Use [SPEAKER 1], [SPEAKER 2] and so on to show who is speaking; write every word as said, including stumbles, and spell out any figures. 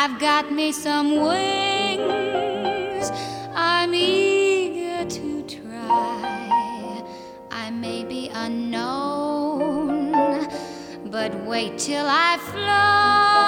[SPEAKER 1] I've got me some wings, I'm eager to try. I may be unknown, but wait till I fly.